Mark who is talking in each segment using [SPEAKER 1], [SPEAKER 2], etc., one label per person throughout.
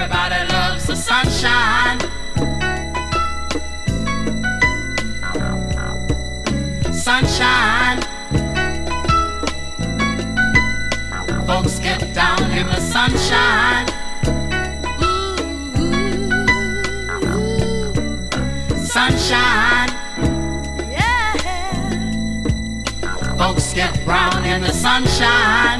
[SPEAKER 1] Everybody loves the sunshine. Sunshine. Folks get down in the sunshine. Sunshine. Yeah. Folks get brown in the sunshine.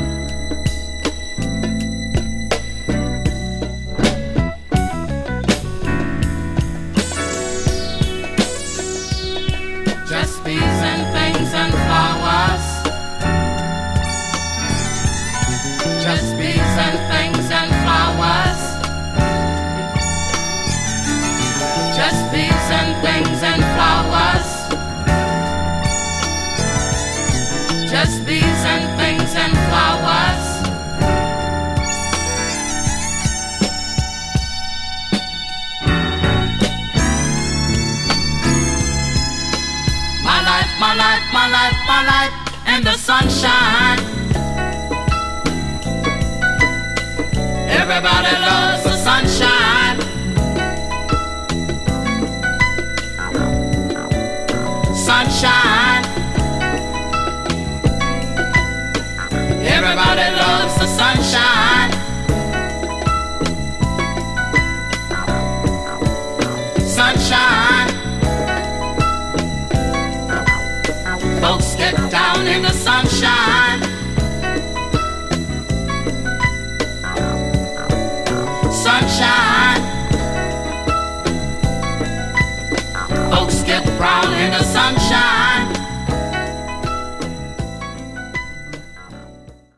[SPEAKER 1] Just bees and things and flowers. Just bees and things and flowers. Just bees and things and flowers. Just bees and things and flowers. My life, my life, my life, my life in the sunshine. Everybody loves the sunshine.